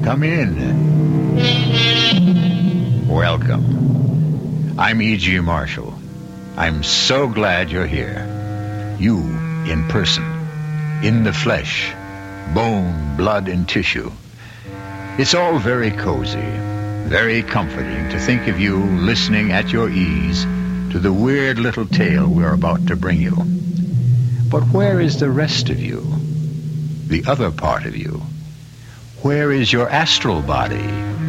Come in. Welcome. I'm E.G. Marshall. I'm so glad you're here. You in person, in the flesh, bone, blood, and tissue. It's all very cozy, very comforting to think of you listening at your ease to the weird little tale we're about to bring you. But where is the rest of you? The other part of you? Where is your astral body?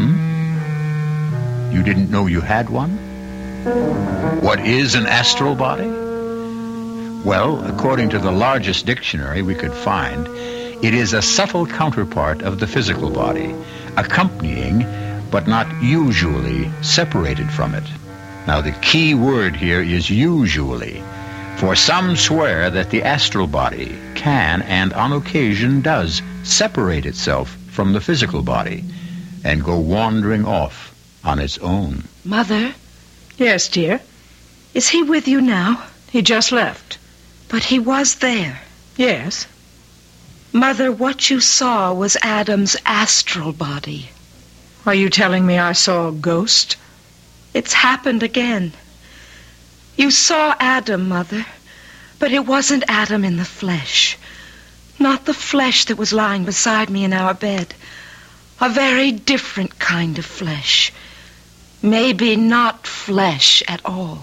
You didn't know you had one? What is an astral body? Well, according to the largest dictionary we could find, it is a subtle counterpart of the physical body, accompanying, but not usually separated from it. Now, the key word here is usually, for some swear that the astral body can, and on occasion does, separate itself from the physical body and go wandering off on its own. Mother? Yes, dear? Is he with you now? He just left. But he was there. Yes. Mother, what you saw was Adam's astral body. Are you telling me I saw a ghost? It's happened again. You saw Adam, Mother, but it wasn't Adam in the flesh. Not the flesh that was lying beside me in our bed. A very different kind of flesh. Maybe not flesh at all.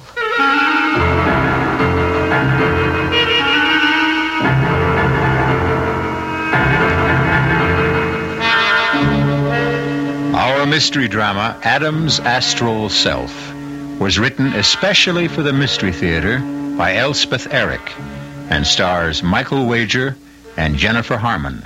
Our mystery drama, Adam's Astral Self, was written especially for the Mystery Theater by Elspeth Eric and stars Michael Wager and Jennifer Harmon.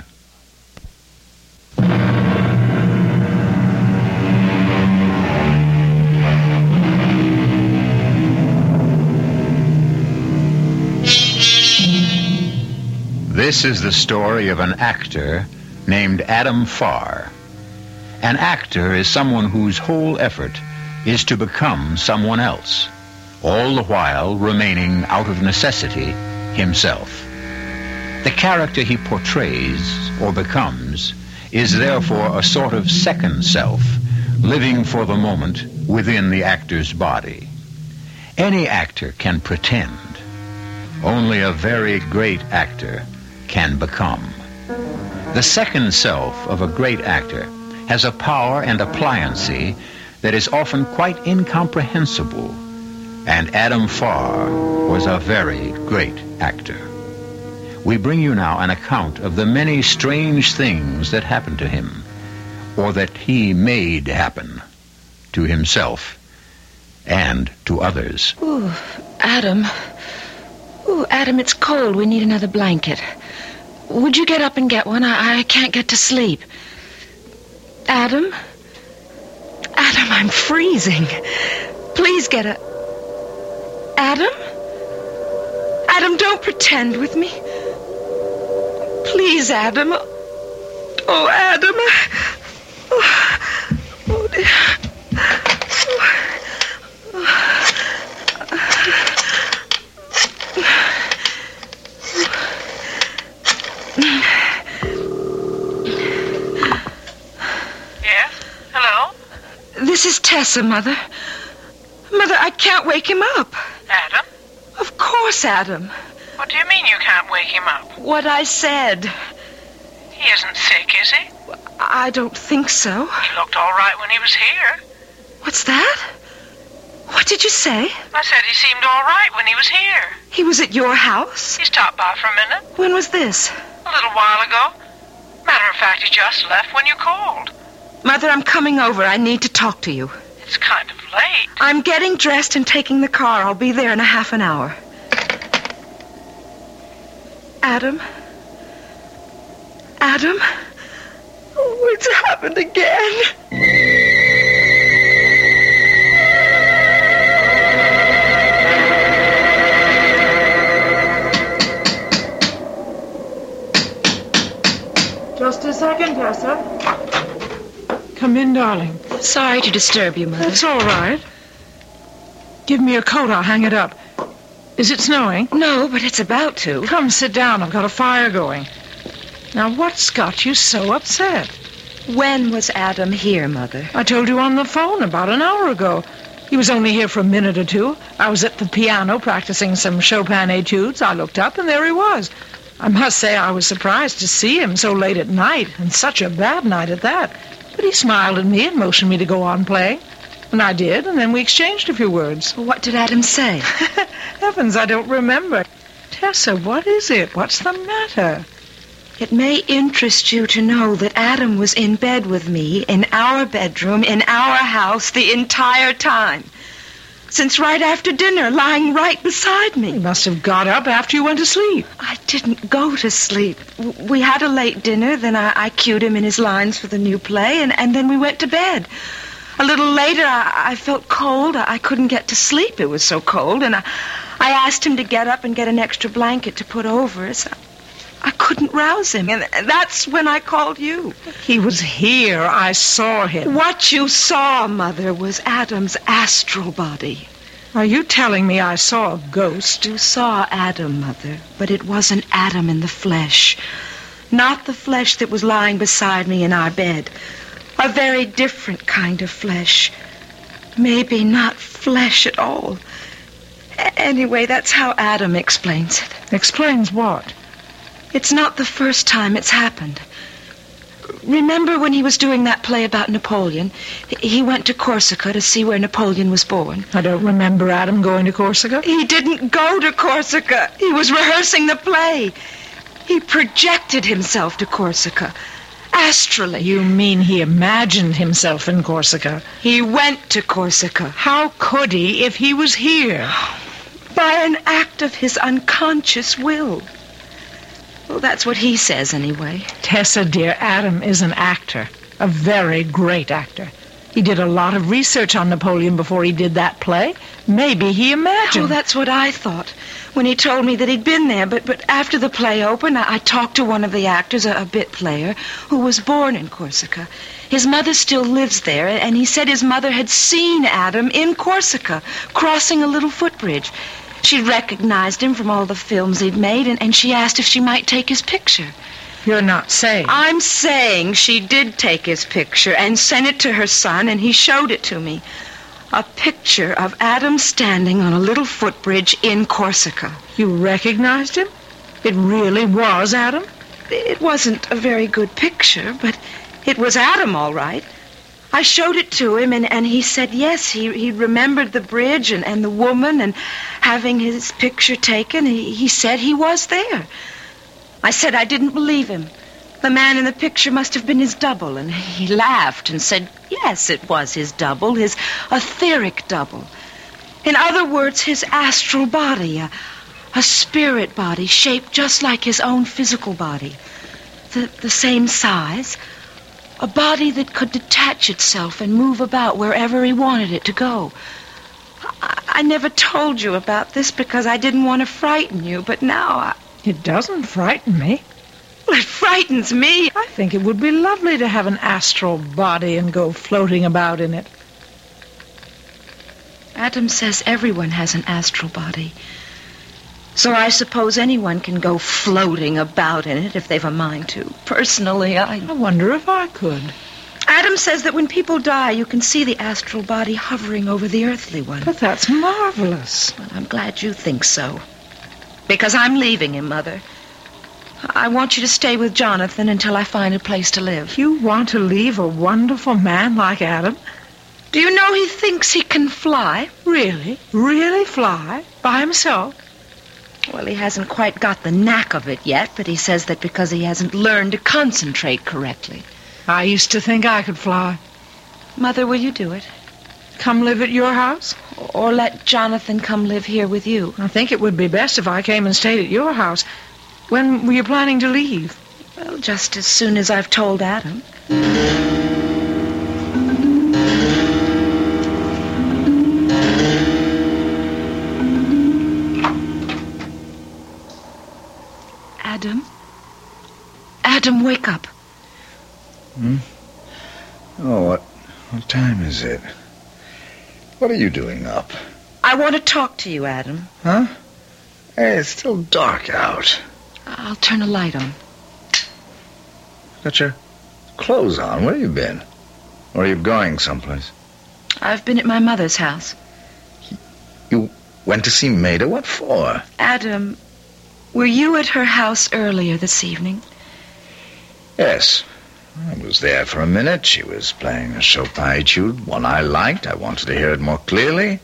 This is the story of an actor named Adam Farr. An actor is someone whose whole effort is to become someone else, all the while remaining out of necessity himself. The character he portrays or becomes is therefore a sort of second self, living for the moment within the actor's body. Any actor can pretend. Only a very great actor can become. The second self of a great actor has a power and a pliancy that is often quite incomprehensible, and Adam Farr was a very great actor. We bring you now an account of the many strange things that happened to him, or that he made happen to himself and to others. Ooh, Adam. Ooh, Adam, it's cold. We need another blanket. Would you get up and get one? I can't get to sleep. Adam? Adam, I'm freezing. Please get a... Adam? Adam, don't pretend with me. Please, Adam. Oh, Adam. Oh, dear. This is Tessa, Mother. Mother, I can't wake him up. Adam? Of course, Adam. What do you mean you can't wake him up? What I said. He isn't sick, is he? I don't think so. He looked all right when he was here. What's that? What did you say? I said he seemed all right when he was here. He was at your house? He stopped by for a minute. When was this? A little while ago. Matter of fact, he just left when you called. Mother, I'm coming over. I need to talk to you. It's kind of late. I'm getting dressed and taking the car. I'll be there in a half an hour. Adam? Adam? Oh, it's happened again. Just a second, Tessa. Come in, darling. Sorry to disturb you, Mother. That's all right. Give me your coat. I'll hang it up. Is it snowing? No, but it's about to. Come, sit down. I've got a fire going. Now, what's got you so upset? When was Adam here, Mother? I told you on the phone about an hour ago. He was only here for a minute or two. I was at the piano practicing some Chopin etudes. I looked up, and there he was. I must say I was surprised to see him so late at night, and such a bad night at that. But he smiled at me and motioned me to go on playing. And I did, and then we exchanged a few words. What did Adam say? Heavens, I don't remember. Tessa, what is it? What's the matter? It may interest you to know that Adam was in bed with me, in our bedroom, in our house, the entire time. Since right after dinner, lying right beside me. He must have got up after you went to sleep. I didn't go to sleep. We had a late dinner, then I cued him in his lines for the new play, and then we went to bed. A little later, I felt cold. I couldn't get to sleep. It was so cold, and I asked him to get up and get an extra blanket to put over us. I couldn't rouse him, and that's when I called you. He was here. I saw him. What you saw, Mother, was Adam's astral body. Are you telling me I saw a ghost? You saw Adam, Mother, but it wasn't Adam in the flesh. Not the flesh that was lying beside me in our bed. A very different kind of flesh. Maybe not flesh at all. Anyway, that's how Adam explains it. Explains what? It's not the first time it's happened. Remember when he was doing that play about Napoleon? He went to Corsica to see where Napoleon was born. I don't remember Adam going to Corsica. He didn't go to Corsica. He was rehearsing the play. He projected himself to Corsica, astrally. You mean he imagined himself in Corsica? He went to Corsica. How could he if he was here? By an act of his unconscious will. Well, that's what he says, anyway. Tessa, dear, Adam is an actor. A very great actor. He did a lot of research on Napoleon before he did that play. Maybe he imagined. Oh, that's what I thought when he told me that he'd been there. But after the play opened, I talked to one of the actors, a bit player, who was born in Corsica. His mother still lives there, and he said his mother had seen Adam in Corsica, crossing a little footbridge. She recognized him from all the films he'd made, and she asked if she might take his picture. You're not saying. I'm saying she did take his picture and sent it to her son, and he showed it to me. A picture of Adam standing on a little footbridge in Corsica. You recognized him? It really was Adam? It wasn't a very good picture, but it was Adam, all right. I showed it to him, and he said yes, he remembered the bridge and the woman, and having his picture taken, he said he was there. I said I didn't believe him. The man in the picture must have been his double, and he laughed and said, yes, it was his double, his etheric double. In other words, his astral body, a spirit body shaped just like his own physical body. The same size. A body that could detach itself and move about wherever he wanted it to go. I never told you about this because I didn't want to frighten you, but now It doesn't frighten me. Well, it frightens me. I think it would be lovely to have an astral body and go floating about in it. Adam says everyone has an astral body. So I suppose anyone can go floating about in it if they've a mind to. Personally, I wonder if I could. Adam says that when people die, you can see the astral body hovering over the earthly one. But that's marvelous. Well, I'm glad you think so. Because I'm leaving him, Mother. I want you to stay with Jonathan until I find a place to live. You want to leave a wonderful man like Adam? Do you know he thinks he can fly? Really? Really fly? By himself? Well, he hasn't quite got the knack of it yet, but he says that because he hasn't learned to concentrate correctly. I used to think I could fly. Mother, will you do it? Come live at your house? Or let Jonathan come live here with you? I think it would be best if I came and stayed at your house. When were you planning to leave? Well, just as soon as I've told Adam. Adam, wake up. Oh, what time is it? What are you doing up? I want to talk to you, Adam. Huh? Hey, it's still dark out. I'll turn a light on. Got your clothes on. Where have you been? Or are you going someplace? I've been at my mother's house. You went to see Maida? What for? Adam, were you at her house earlier this evening? Yes. I was there for a minute. She was playing a Chopin etude, one I liked. I wanted to hear it more clearly.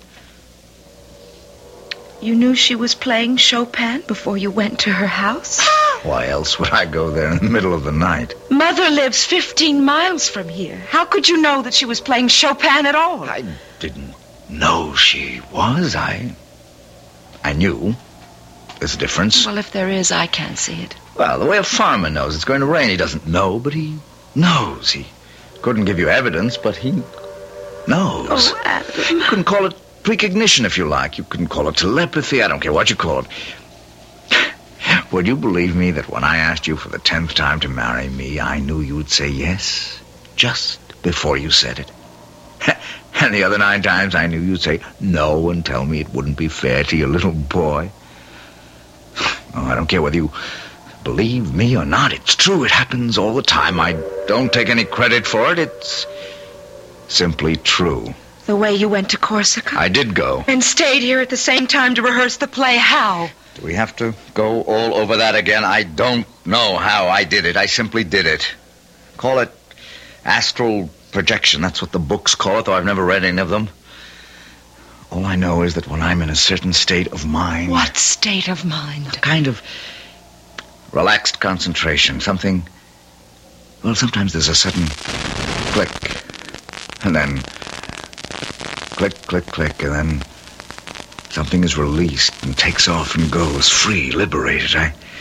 You knew she was playing Chopin before you went to her house? Why else would I go there in the middle of the night? Mother lives 15 miles from here. How could you know that she was playing Chopin at all? I didn't know she was. I knew. There's a difference. Well, if there is, I can't see it. Well, the way a farmer knows it's going to rain, he doesn't know, but he knows. He couldn't give you evidence, but he knows. Oh, Adam. You can call it precognition if you like. You can call it telepathy. I don't care what you call it. Would you believe me that when I asked you for the 10th time to marry me, I knew you would say yes just before you said it? And the other 9 times I knew you'd say no and tell me it wouldn't be fair to your little boy. Oh, I don't care whether you believe me or not. It's true. It happens all the time. I don't take any credit for it. It's simply true. The way you went to Corsica? I did go. And stayed here at the same time to rehearse the play. How? Do we have to go all over that again? I don't know how I did it. I simply did it. Call it astral projection. That's what the books call it, though I've never read any of them. All I know is that when I'm in a certain state of mind... What state of mind? A kind of relaxed concentration. Something... Well, sometimes there's a sudden click. And then... click, click, click. And then something is released and takes off and goes free, liberated.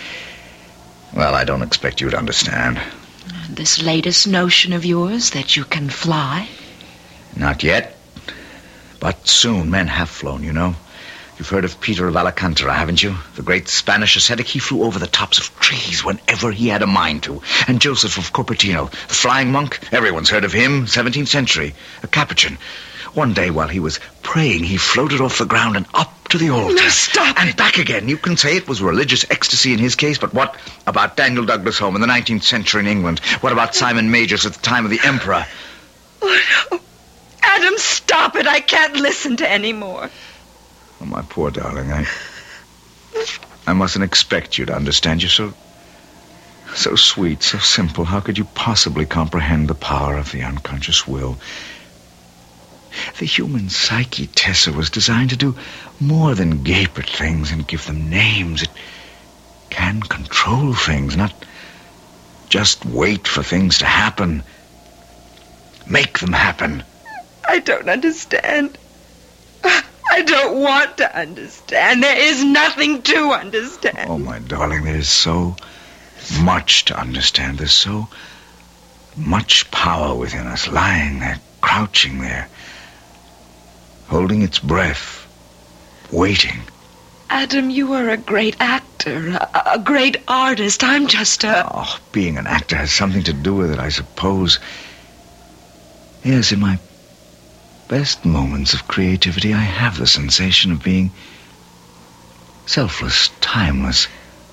I don't expect you to understand. This latest notion of yours that you can fly? Not yet. But soon. Men have flown, you know. You've heard of Peter of Alcantara, haven't you? The great Spanish ascetic. He flew over the tops of trees whenever he had a mind to. And Joseph of Cupertino, the flying monk. Everyone's heard of him. 17th century. A Capuchin. One day while he was praying, he floated off the ground and up to the altar. No, stop and it. Back again. You can say it was religious ecstasy in his case, but what about Daniel Douglas Home in the 19th century in England? What about Simon Majors at the time of the Emperor? Oh, no. Adam, stop it. I can't listen to any more. Oh, my poor darling, I mustn't expect you to understand. You're so sweet, so simple. How could you possibly comprehend the power of the unconscious will? The human psyche, Tessa, was designed to do more than gape at things and give them names. It can control things, not just wait for things to happen. Make them happen. I don't understand. I don't want to understand. There is nothing to understand. Oh, my darling, there is so much to understand. There's so much power within us, lying there, crouching there, holding its breath, waiting. Adam, you are a great actor, a great artist. I'm just a... Oh, being an actor has something to do with it, I suppose. Yes, in my best moments of creativity, I have the sensation of being selfless, timeless.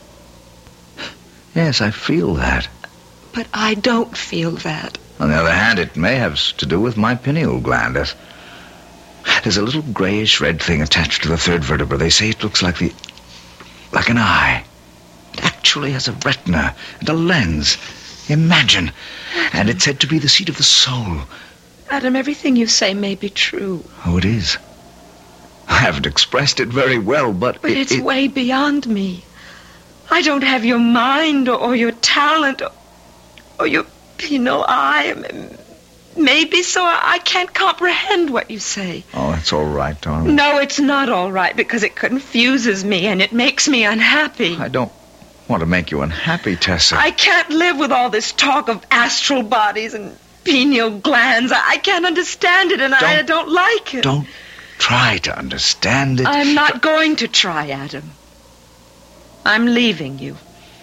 Yes, I feel that. But I don't feel that. On the other hand, it may have to do with my pineal gland. There's a little grayish-red thing attached to the third vertebra. They say it looks like an eye. It actually has a retina and a lens. Imagine. And it's said to be the seat of the soul. Adam, everything you say may be true. Oh, it is. I haven't expressed it very well, but it's way beyond me. I don't have your mind or your talent or your penal eye. Maybe so I can't comprehend what you say. Oh, that's all right, darling. No, it's not all right because it confuses me and it makes me unhappy. I don't want to make you unhappy, Tessa. I can't live with all this talk of astral bodies and pineal glands. I can't understand it, and I don't like it. Don't try to understand it. I'm not going to try, Adam. I'm leaving you.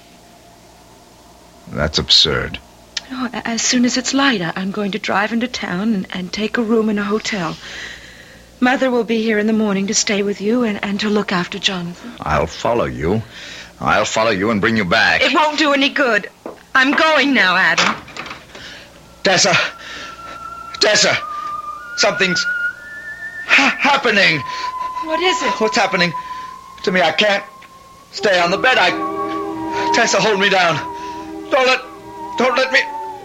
That's absurd. Oh, as soon as it's light, I'm going to drive into town and take a room in a hotel. Mother will be here in the morning to stay with you and to look after Jonathan. I'll follow you. I'll follow you and bring you back. It won't do any good. I'm going now, Adam. Tessa! Tessa! Something's happening. What is it? What's happening to me? I can't stay on the bed. Tessa, hold me down. Don't let me...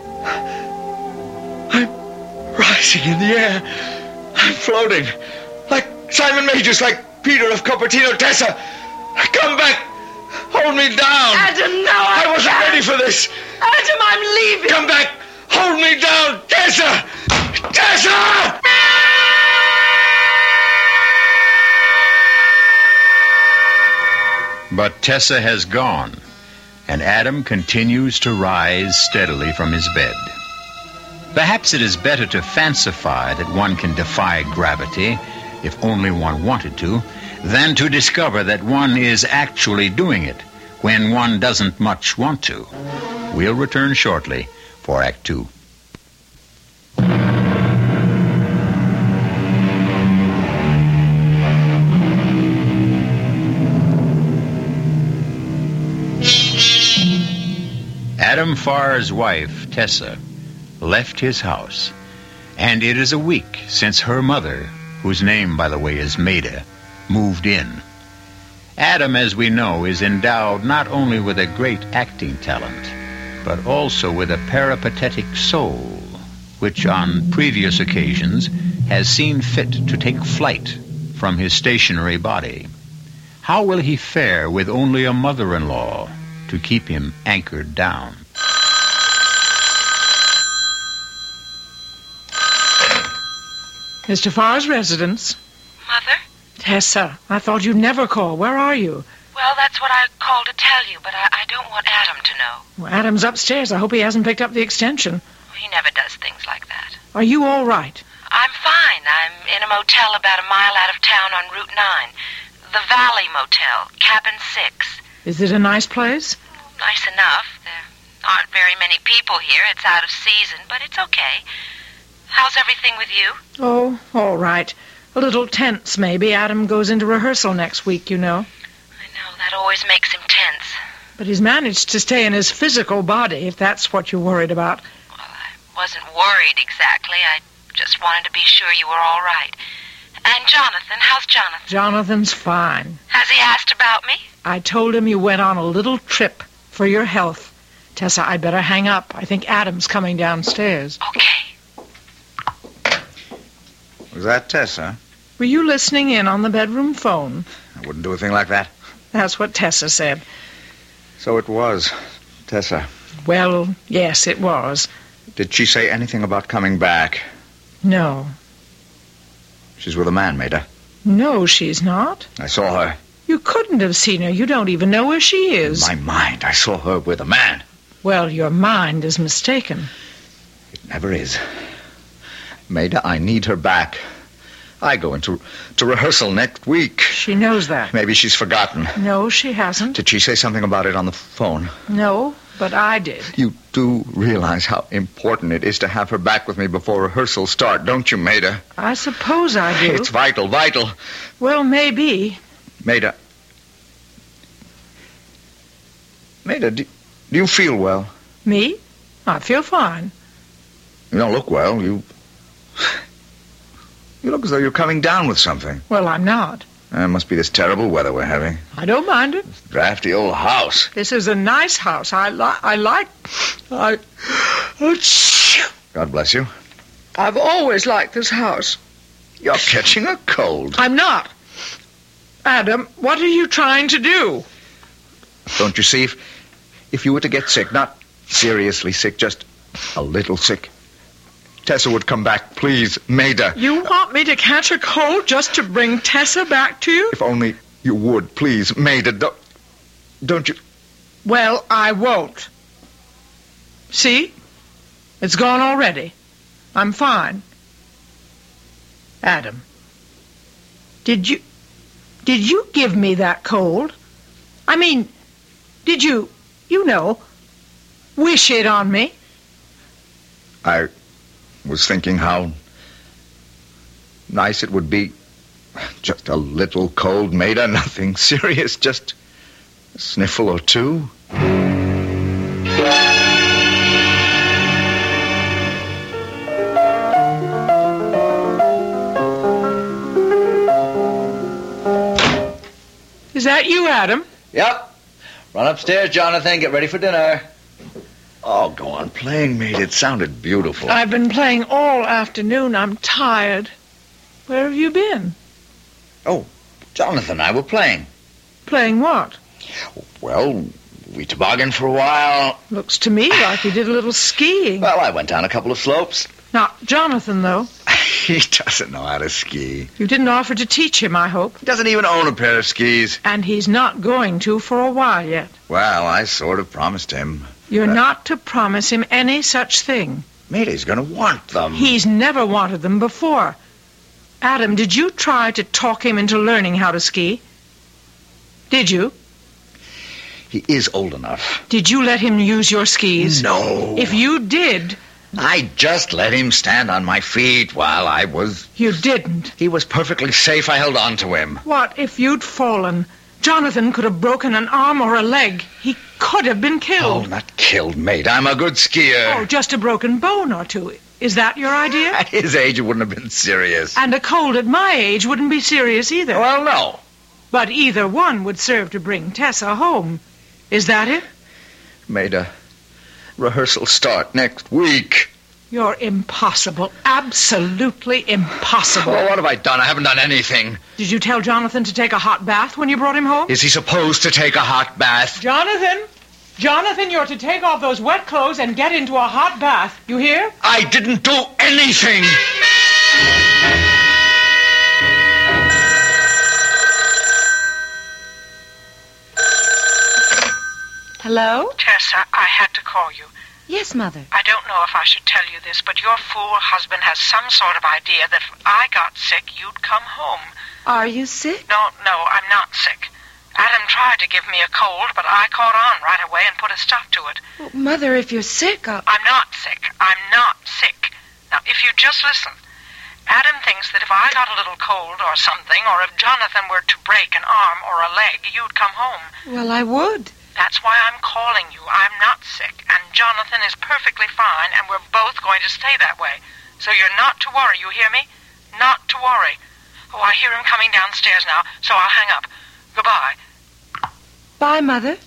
I'm rising in the air. I'm floating. Like Simon Majors, like Peter of Cupertino. Tessa, come back. Hold me down. Adam, no, I wasn't can't. ready for this. Adam, I'm leaving. Come back. Hold me down. Tessa! Tessa! But Tessa has gone, and Adam continues to rise steadily from his bed. Perhaps it is better to fancify that one can defy gravity, if only one wanted to, than to discover that one is actually doing it when one doesn't much want to. We'll return shortly for Act Two. Adam Farr's wife, Tessa, left his house, and it is a week since her mother, whose name, by the way, is Maida, moved in. Adam, as we know, is endowed not only with a great acting talent, but also with a peripatetic soul, which on previous occasions has seen fit to take flight from his stationary body. How will he fare with only a mother-in-law to keep him anchored down? Mr. Farr's residence. Mother? Tessa, I thought you'd never call. Where are you? Well, that's what I called to tell you, but I don't want Adam to know. Well, Adam's upstairs. I hope he hasn't picked up the extension. He never does things like that. Are you all right? I'm fine. I'm in a motel about a mile out of town on Route 9. The Valley Motel, Cabin 6. Is it a nice place? Nice enough. There aren't very many people here. It's out of season, but it's okay. How's everything with you? Oh, all right. A little tense, maybe. Adam goes into rehearsal next week, you know. I know, that always makes him tense. But he's managed to stay in his physical body, if that's what you're worried about. Well, I wasn't worried exactly. I just wanted to be sure you were all right. And Jonathan, how's Jonathan? Jonathan's fine. Has he asked about me? I told him you went on a little trip for your health. Tessa, I'd better hang up. I think Adam's coming downstairs. Okay. Was that Tessa? Were you listening in on the bedroom phone? I wouldn't do a thing like that. That's what Tessa said. So it was Tessa. Well, yes, it was. Did she say anything about coming back? No. She's with a man, Maida. No, she's not. I saw her. You couldn't have seen her. You don't even know where she is. In my mind, I saw her with a man. Well, your mind is mistaken. It never is. Maida, I need her back. I go into rehearsal next week. She knows that. Maybe she's forgotten. No, she hasn't. Did she say something about it on the phone? No, but I did. You do realize how important it is to have her back with me before rehearsals start, don't you, Maida? I suppose I do. It's vital. Well, maybe. Maida, do you feel well? Me? I feel fine. You don't look well. You look as though you're coming down with something. Well, I'm not. It must be this terrible weather we're having. I don't mind it. This drafty old house. This is a nice house. God bless you. I've always liked this house. You're catching a cold. I'm not. Adam, what are you trying to do? Don't you see, if you were to get sick, not seriously sick, just a little sick, Tessa would come back. Please, Maida. You want me to catch a cold just to bring Tessa back to you? If only you would, please, Maida. Don't you... Well, I won't. See? It's gone already. I'm fine. Adam, did you give me that cold? I mean, did you wish it on me? I was thinking how nice it would be. Just a little cold, Maida, nothing serious, just a sniffle or two. that you, Adam? Yep. Run upstairs, Jonathan. Get ready for dinner. Oh, go on playing, mate. It sounded beautiful. I've been playing all afternoon. I'm tired. Where have you been? Oh, Jonathan and I were playing. Playing what? Well, we tobogganed for a while. Looks to me like you did a little skiing. Well, I went down a couple of slopes. Not Jonathan, though. He doesn't know how to ski. You didn't offer to teach him, I hope. He doesn't even own a pair of skis. And he's not going to for a while yet. Well, I sort of promised him. You're not to promise him any such thing. Mate, he's going to want them. He's never wanted them before. Adam, did you try to talk him into learning how to ski? Did you? He is old enough. Did you let him use your skis? No. If you did... I just let him stand on my feet while I was... You didn't. He was perfectly safe. I held on to him. What if you'd fallen? Jonathan could have broken an arm or a leg. He could have been Oh, killed. not killed, mate. I'm a good skier. Oh, just a broken bone or two. Is that your idea? At his age, it wouldn't have been serious. And a cold at my age wouldn't be serious either. Well, no. But either one would serve to bring Tessa home. Is that it? Made a rehearsal start next week. You're impossible. Absolutely impossible. Well, what have I done? I haven't done anything. Did you tell Jonathan to take a hot bath when you brought him home? Is he supposed to take a hot bath? Jonathan! Jonathan, you're to take off those wet clothes and get into a hot bath. You hear? I didn't do anything. Hello? Tessa, I had to call you. Yes, Mother. I don't know if I should tell you this, but your fool husband has some sort of idea that if I got sick, you'd come home. Are you sick? No, I'm not sick. Adam tried to give me a cold, but I caught on right away and put a stop to it. Well, Mother, if you're sick, I'm not sick. I'm not sick. Now, if you just listen. Adam thinks that if I got a little cold or something, or if Jonathan were to break an arm or a leg, you'd come home. Well, I would. That's why I'm calling you. I'm not sick, and Jonathan is perfectly fine, and we're both going to stay that way. So you're not to worry, you hear me? Not to worry. Oh, I hear him coming downstairs now, so I'll hang up. Goodbye. Bye, Mother.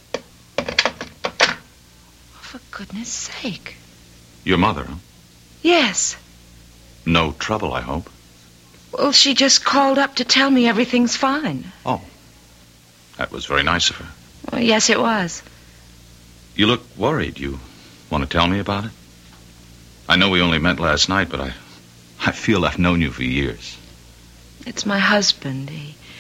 Oh, for goodness sake. Your mother, huh? Yes. No trouble, I hope. Well, she just called up to tell me everything's fine. Oh, that was very nice of her. Well, yes, it was. You look worried. You want to tell me about it? I know we only met last night, but I feel I've known you for years. It's my husband.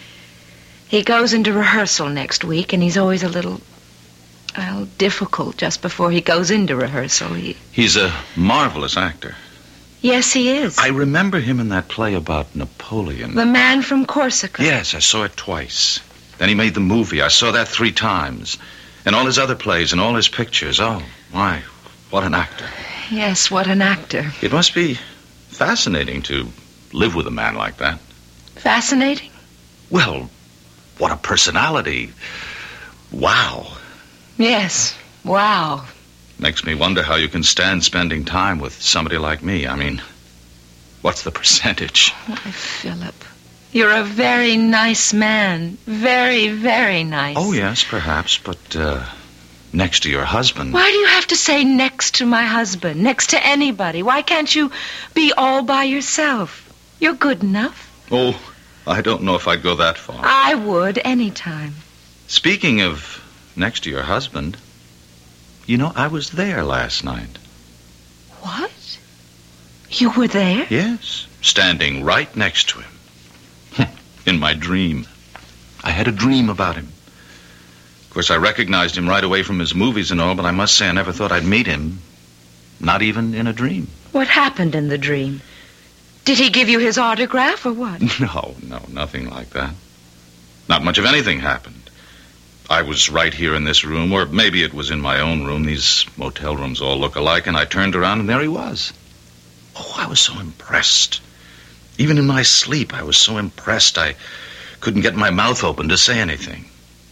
He goes into rehearsal next week, and he's always a little, difficult just before he goes into rehearsal. He's a marvelous actor. Yes, he is. I remember him in that play about Napoleon. The Man from Corsica. Yes, I saw it twice. Then he made the movie. I saw that 3 times. And all his other plays and all his pictures. Oh, my, what an actor. Yes, what an actor. It must be fascinating to live with a man like that. Fascinating? Well, what a personality. Wow. Yes, wow. Makes me wonder how you can stand spending time with somebody like me. I mean, what's the percentage? Why, Philip, you're a very nice man. Very, very nice. Oh, yes, perhaps, but next to your husband... Why do you have to say next to my husband, next to anybody? Why can't you be all by yourself? You're good enough. Oh, I don't know if I'd go that far. I would, anytime. Speaking of next to your husband, you know, I was there last night. What? You were there? Yes, standing right next to him. In my dream. I had a dream about him. Of course, I recognized him right away from his movies and all, but I must say I never thought I'd meet him. Not even in a dream. What happened in the dream? Did he give you his autograph or what? No, nothing like that. Not much of anything happened. I was right here in this room, or maybe it was in my own room. These motel rooms all look alike, and I turned around and there he was. Oh, I was so impressed. Even in my sleep, I was so impressed I couldn't get my mouth open to say anything.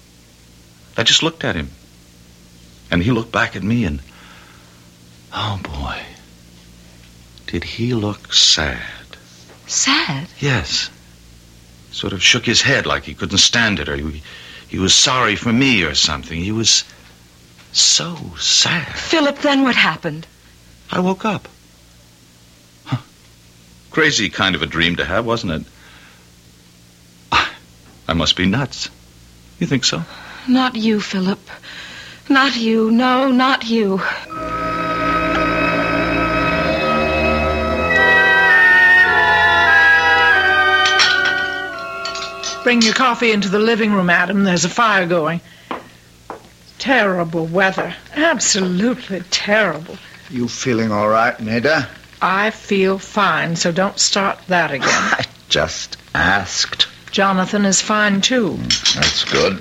I just looked at him. And he looked back at me and... oh, boy. Did he look sad. Sad? Yes. Sort of shook his head like he couldn't stand it, or he he was sorry for me or something. He was so sad. Philip, then what happened? I woke up. Huh. Crazy kind of a dream to have, wasn't it? I must be nuts. You think so? Not you, Philip. Not you. No, not you. Bring your coffee into the living room, Adam. There's a fire going. Terrible weather. Absolutely terrible. You feeling all right, Maida? I feel fine, so don't start that again. I just asked. Jonathan is fine, too. That's good.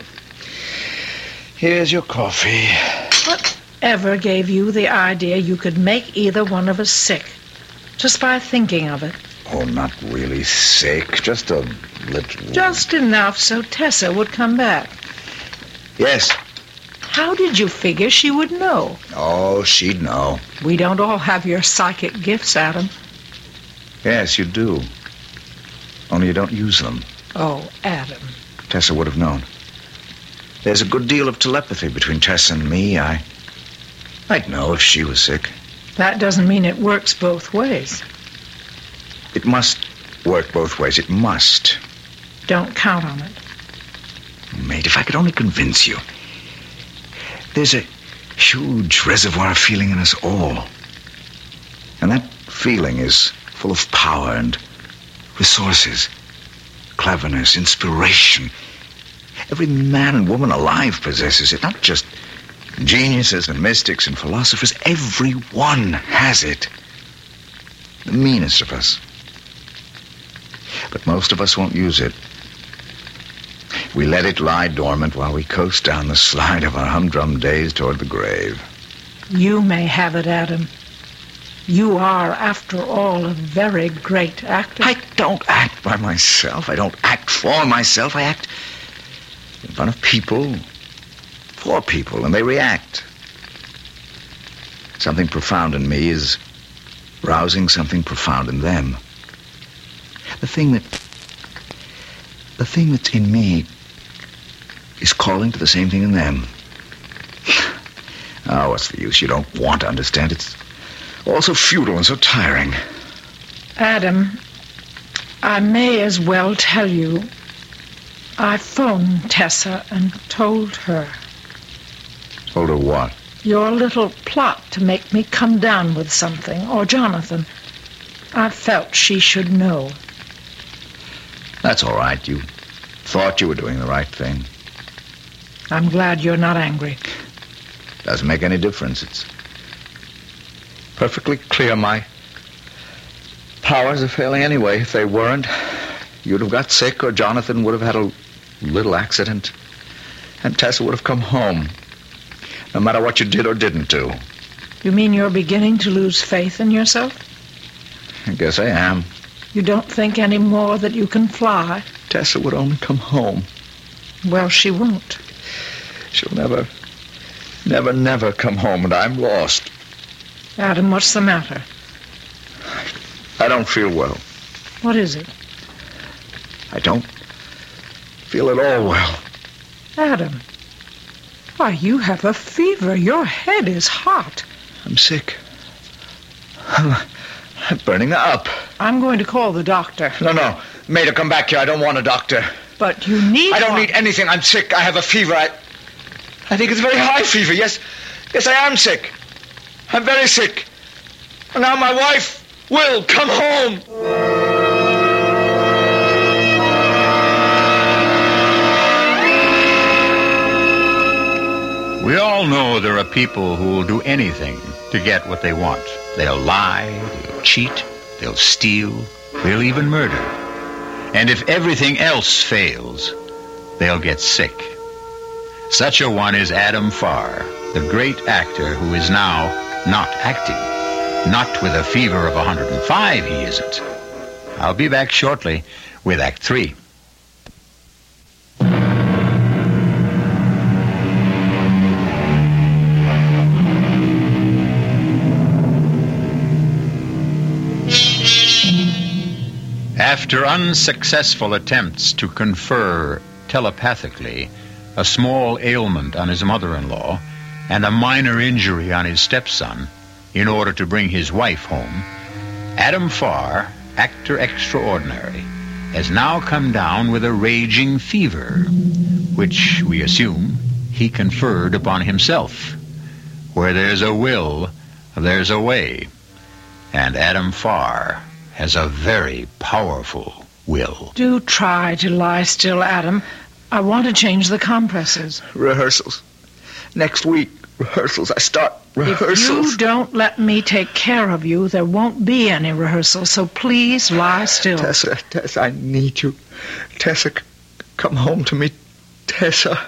Here's your coffee. Whatever gave you the idea you could make either one of us sick? Just by thinking of it. Oh, not really sick. Just a little... Just enough so Tessa would come back. Yes. How did you figure she would know? Oh, she'd know. We don't all have your psychic gifts, Adam. Yes, you do. Only you don't use them. Oh, Adam. Tessa would have known. There's a good deal of telepathy between Tessa and me. I'd know if she was sick. That doesn't mean it works both ways. It must work both ways. It must. Don't count on it. Mate, if I could only convince you. There's a huge reservoir of feeling in us all. And that feeling is full of power and resources, cleverness, inspiration. Every man and woman alive possesses it, not just geniuses and mystics and philosophers. Everyone has it. The meanest of us. But most of us won't use it. We let it lie dormant while we coast down the slide of our humdrum days toward the grave. You may have it, Adam. You are, after all, a very great actor. I don't act by myself. I don't act for myself. I act in front of people, for people, and they react. Something profound in me is rousing something profound in them. The thing that's in me is calling to the same thing in them. Oh, what's the use? You don't want to understand. It's all so futile and so tiring. Adam, I may as well tell you. I phoned Tessa and told her. Told her what? Your little plot to make me come down with something, or Jonathan. I felt she should know. That's all right. You thought you were doing the right thing. I'm glad you're not angry. Doesn't make any difference. It's perfectly clear my powers are failing anyway. If they weren't, you'd have got sick or Jonathan would have had a little accident and Tessa would have come home. No matter what you did or didn't do. You mean you're beginning to lose faith in yourself? I guess I am. You don't think any more that you can fly? Tessa would only come home. Well, she won't. She'll never come home, and I'm lost. Adam, what's the matter? I don't feel well. What is it? I don't feel at all well. Adam, why, you have a fever. Your head is hot. I'm sick. I'm burning up. I'm going to call the doctor. No. Maida, come back here. I don't want a doctor. But you need I don't need anything. I'm sick. I have a fever. I think it's a very high fever. Yes, I am sick. I'm very sick. And now my wife will come home. We all know there are people who will do anything to get what they want. They'll lie, they'll cheat, they'll steal, they'll even murder. And if everything else fails, they'll get sick. Such a one is Adam Farr, the great actor who is now not acting. Not with a fever of 105, he isn't. I'll be back shortly with Act 3. After unsuccessful attempts to confer telepathically, a small ailment on his mother-in-law, and a minor injury on his stepson in order to bring his wife home, Adam Farr, actor extraordinary, has now come down with a raging fever, which, we assume, he conferred upon himself. Where there's a will, there's a way. And Adam Farr has a very powerful will. Do try to lie still, Adam. I want to change the compresses. Rehearsals. Next week, rehearsals. I start rehearsals. If you don't let me take care of you, there won't be any rehearsals, so please lie still. Tessa, I need you. Tessa, come home to me. Tessa.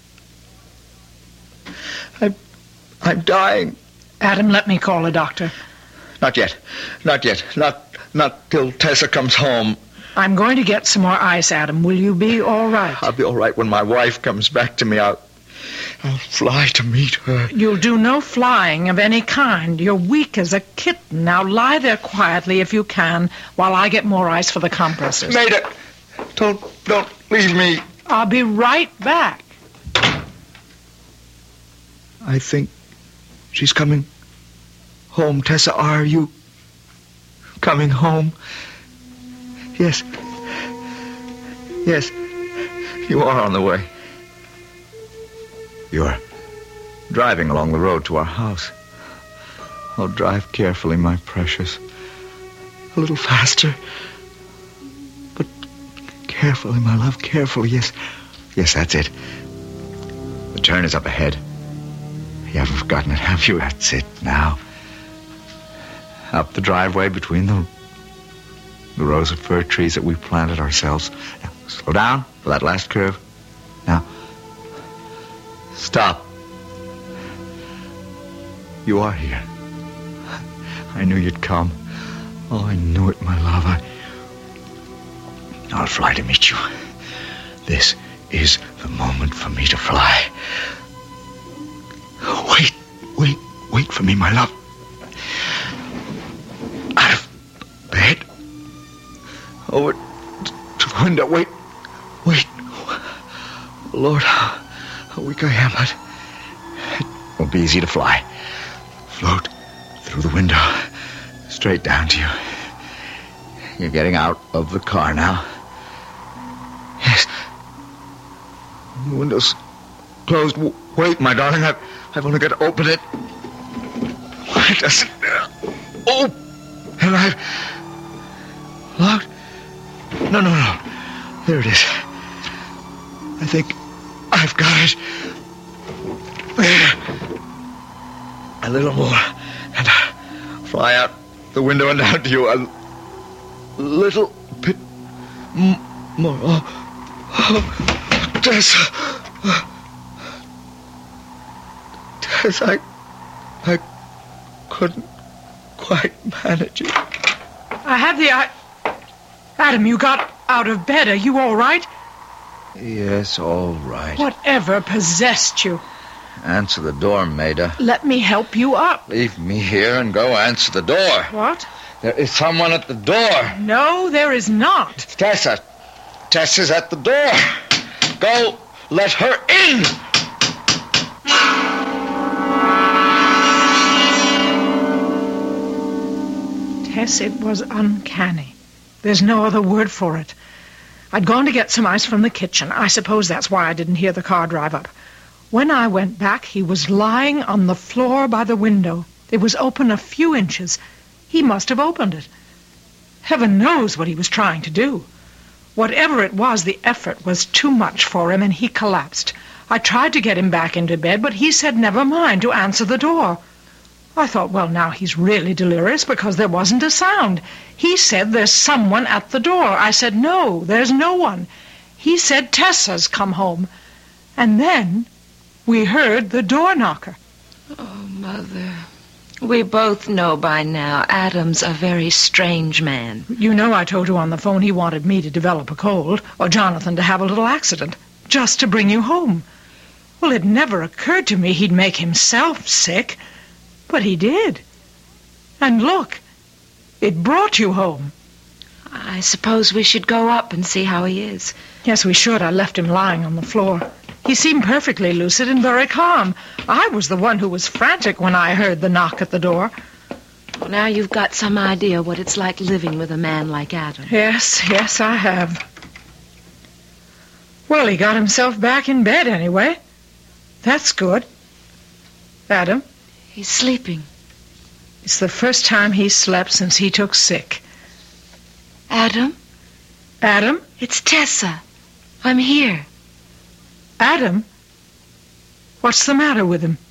I'm dying. Adam, let me call a doctor. Not yet. Not till Tessa comes home. I'm going to get some more ice, Adam. Will you be all right? I'll be all right when my wife comes back to me. I'll fly to meet her. You'll do no flying of any kind. You're weak as a kitten. Now lie there quietly if you can while I get more ice for the compresses. Maida, don't leave me. I'll be right back. I think she's coming home. Tessa, are you coming home? Yes, you are on the way. You're driving along the road to our house. Oh, drive carefully, my precious. A little faster. But carefully, my love, carefully, yes. Yes, that's it. The turn is up ahead. You haven't forgotten it, have you? That's it, now. Up the driveway between the rows of fir trees that we planted ourselves. Now, slow down for that last curve. Now, stop. You are here. I knew you'd come. Oh, I knew it, my love. I'll fly to meet you. This is the moment for me to fly. Wait for me, my love. Out of bed. Over to the window. Wait. Lord, how weak I am, but it won't be easy to fly. Float through the window, straight down to you. You're getting out of the car now. Yes. The window's closed. Wait, my darling, I've only got to open it. Why doesn't it? Oh! And I've locked. No. There it is. I think I've got it. There. A little more. And I'll fly out the window and down to you. A little bit more. Oh, Tessa. Tessa, I couldn't quite manage it. I have the Adam, you got out of bed. Are you all right? Yes, all right. Whatever possessed you? Answer the door, Maida. Let me help you up. Leave me here and go answer the door. What? There is someone at the door. No, there is not. Tessa. Tessa's at the door. Go, let her in. Tess, it was uncanny. There's no other word for it. I'd gone to get some ice from the kitchen. I suppose that's why I didn't hear the car drive up. When I went back, he was lying on the floor by the window. It was open a few inches. He must have opened it. Heaven knows what he was trying to do. Whatever it was, the effort was too much for him, and he collapsed. I tried to get him back into bed, but he said never mind, to answer the door. I thought, well, now he's really delirious because there wasn't a sound. He said there's someone at the door. I said, no, there's no one. He said Tessa's come home. And then we heard the door knocker. Oh, Mother. We both know by now Adam's a very strange man. You know I told you on the phone he wanted me to develop a cold, or Jonathan to have a little accident, just to bring you home. Well, it never occurred to me he'd make himself sick. But he did. And look, it brought you home. I suppose we should go up and see how he is. Yes, we should. I left him lying on the floor. He seemed perfectly lucid and very calm. I was the one who was frantic when I heard the knock at the door. Well, now you've got some idea what it's like living with a man like Adam. Yes, I have. Well, he got himself back in bed anyway. That's good. Adam? He's sleeping. It's the first time he's slept since he took sick. Adam? Adam? It's Tessa. I'm here. Adam? What's the matter with him?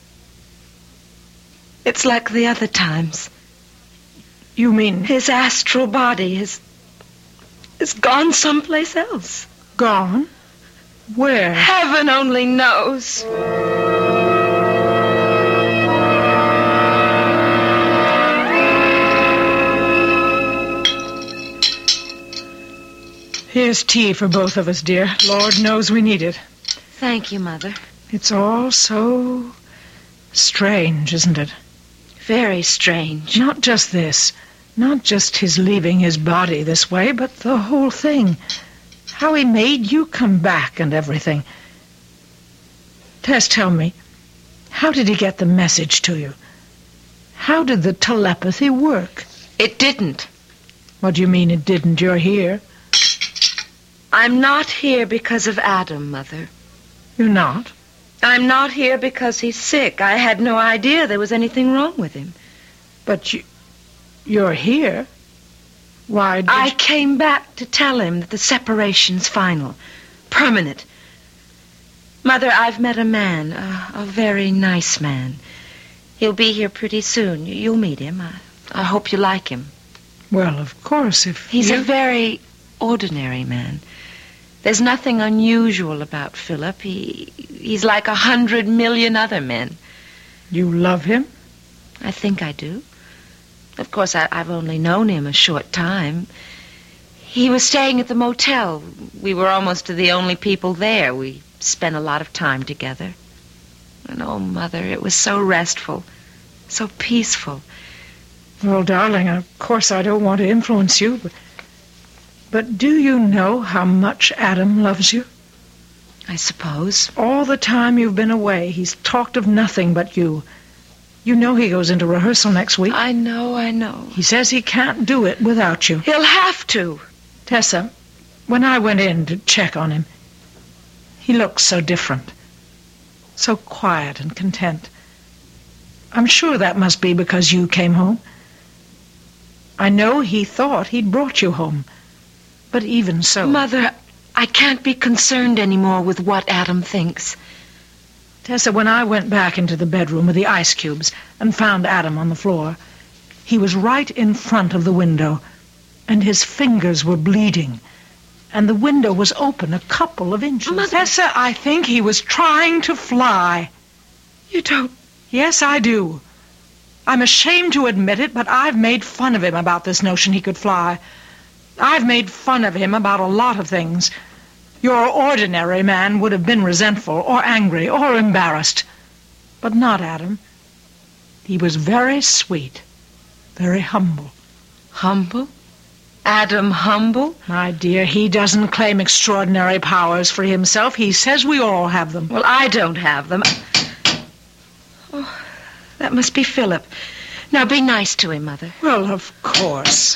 It's like the other times. You mean... His astral body is gone someplace else. Gone? Where? Heaven only knows. Here's tea for both of us, dear. Lord knows we need it. Thank you, Mother. It's all so strange, isn't it? Very strange. Not just this. Not just his leaving his body this way, but the whole thing. How he made you come back and everything. Tess, tell me, how did he get the message to you? How did the telepathy work? It didn't. What do you mean it didn't? You're here. I'm not here because of Adam, Mother. You're not? I'm not here because he's sick. I had no idea there was anything wrong with him. But you're here? Why did I came back to tell him that the separation's final. Permanent. Mother, I've met a man, a very nice man. He'll be here pretty soon. You'll meet him. I hope you like him. Well, of course, if He's a very ordinary man. There's nothing unusual about Philip. He's like 100 million other men. You love him? I think I do. Of course, I've only known him a short time. He was staying at the motel. We were almost the only people there. We spent a lot of time together. And oh, Mother, it was so restful, so peaceful. Well, darling, of course I don't want to influence you, but do you know how much Adam loves you? I suppose. All the time you've been away, he's talked of nothing but you. You know he goes into rehearsal next week. I know. He says he can't do it without you. He'll have to. Tessa, when I went in to check on him, he looked so different. So quiet and content. I'm sure that must be because you came home. I know he thought he'd brought you home. But even so... Mother, I can't be concerned anymore with what Adam thinks. Tessa, when I went back into the bedroom with the ice cubes and found Adam on the floor, he was right in front of the window, and his fingers were bleeding, and the window was open a couple of inches. Mother... Tessa, I think he was trying to fly. You don't... Yes, I do. I'm ashamed to admit it, but I've made fun of him about this notion he could fly. I've made fun of him about a lot of things. Your ordinary man would have been resentful or angry or embarrassed. But not Adam. He was very sweet, very humble. Humble? Adam humble? My dear, he doesn't claim extraordinary powers for himself. He says we all have them. Well, I don't have them. Oh, that must be Philip. Now, be nice to him, Mother. Well, of course.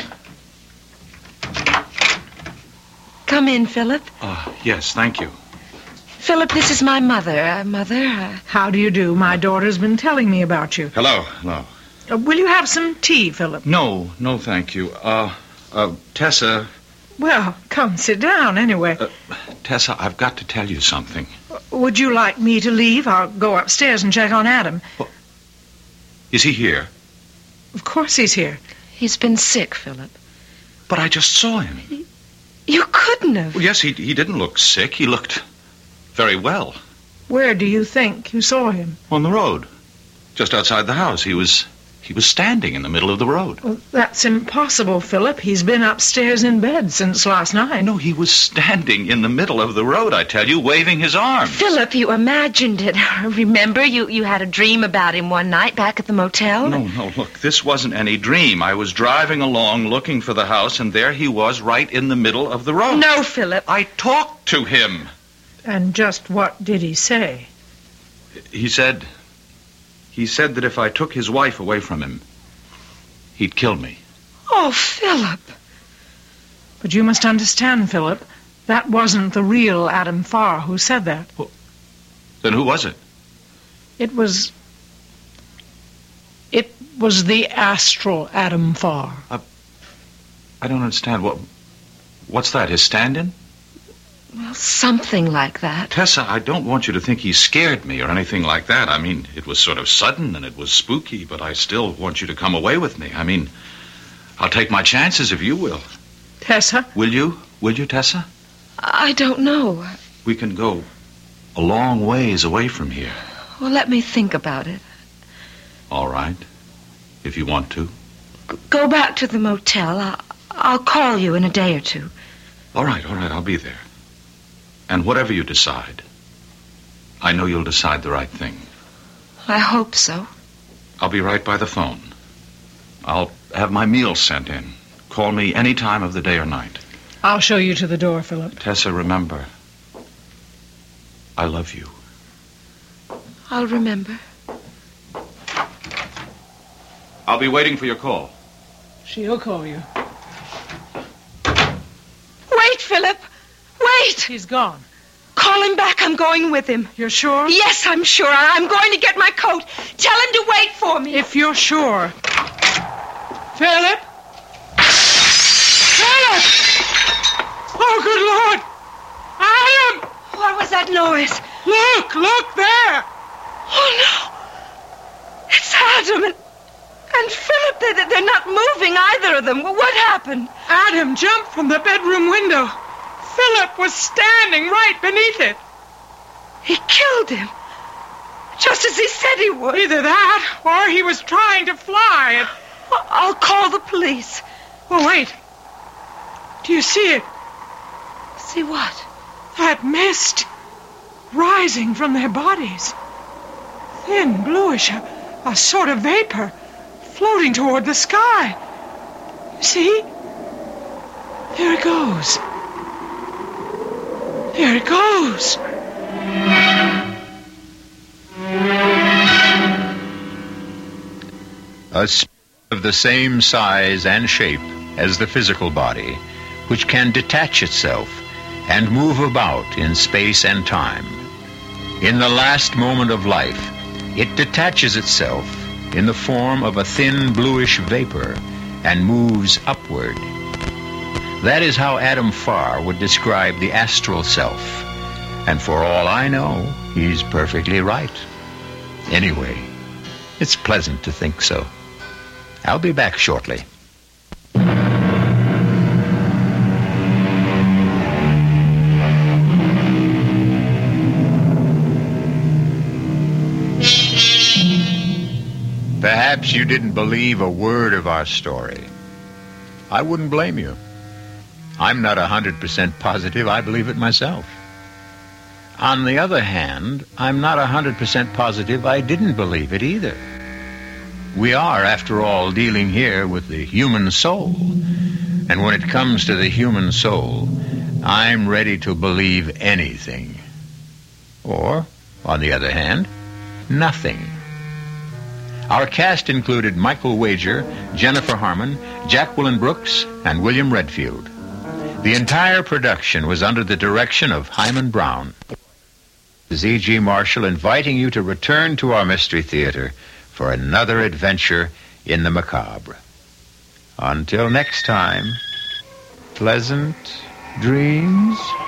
Come in, Philip. Yes, thank you. Philip, this is my mother. Mother. How do you do? My daughter's been telling me about you. Hello. Will you have some tea, Philip? No, thank you. Tessa. Well, come, sit down, anyway. Tessa, I've got to tell you something. Would you like me to leave? I'll go upstairs and check on Adam. Well, is he here? Of course he's here. He's been sick, Philip. But I just saw him. You couldn't have. Well, yes, he didn't look sick. He looked very well. Where do you think you saw him? On the road. Just outside the house. He was standing in the middle of the road. Well, that's impossible, Philip. He's been upstairs in bed since last night. No, he was standing in the middle of the road, I tell you, waving his arms. Philip, you imagined it. Remember, you had a dream about him one night back at the motel? No, look, this wasn't any dream. I was driving along looking for the house, and there he was right in the middle of the road. No, Philip. I talked to him. And just what did he say? He said that if I took his wife away from him, he'd kill me. Oh, Philip. But you must understand, Philip, that wasn't the real Adam Farr who said that. Well, then who was it? It was the astral Adam Farr. I don't understand. What's that, his stand-in? Well, something like that. Tessa, I don't want you to think he scared me or anything like that. I mean, it was sort of sudden and it was spooky, but I still want you to come away with me. I mean, I'll take my chances if you will. Tessa? Will you? Will you, Tessa? I don't know. We can go a long ways away from here. Well, let me think about it. All right. If you want to. Go back to the motel. I'll call you in a day or two. All right, I'll be there. And whatever you decide, I know you'll decide the right thing. I hope so. I'll be right by the phone. I'll have my meals sent in. Call me any time of the day or night. I'll show you to the door, Philip. Tessa, remember, I love you. I'll remember. I'll be waiting for your call. She'll call you. Wait, Philip! Wait! He's gone. Call him back. I'm going with him. You're sure? Yes, I'm sure. I'm going to get my coat. Tell him to wait for me. If you're sure. Philip? Philip! Oh, good Lord! Adam! What was that noise? Look there! Oh, no. It's Adam and Philip. They're not moving, either of them. What happened? Adam jumped from the bedroom window. Philip was standing right beneath it. He killed him. Just as he said he would. Either that, or he was trying to fly. I'll call the police. Oh, wait. Do you see it? See what? That mist rising from their bodies. Thin, bluish, a sort of vapor floating toward the sky. You see? There it goes. There it goes. A spirit of the same size and shape as the physical body, which can detach itself and move about in space and time. In the last moment of life, it detaches itself in the form of a thin bluish vapor and moves upward. That is how Adam Farr would describe the astral self. And for all I know, he's perfectly right. Anyway, it's pleasant to think so. I'll be back shortly. Perhaps you didn't believe a word of our story. I wouldn't blame you. I'm not 100% positive I believe it myself. On the other hand, I'm not 100% positive I didn't believe it either. We are, after all, dealing here with the human soul. And when it comes to the human soul, I'm ready to believe anything. Or, on the other hand, nothing. Our cast included Michael Wager, Jennifer Harmon, Jacqueline Brooks, and William Redfield. The entire production was under the direction of Hyman Brown. This is E.G. Marshall inviting you to return to our Mystery Theater for another adventure in the macabre. Until next time, pleasant dreams.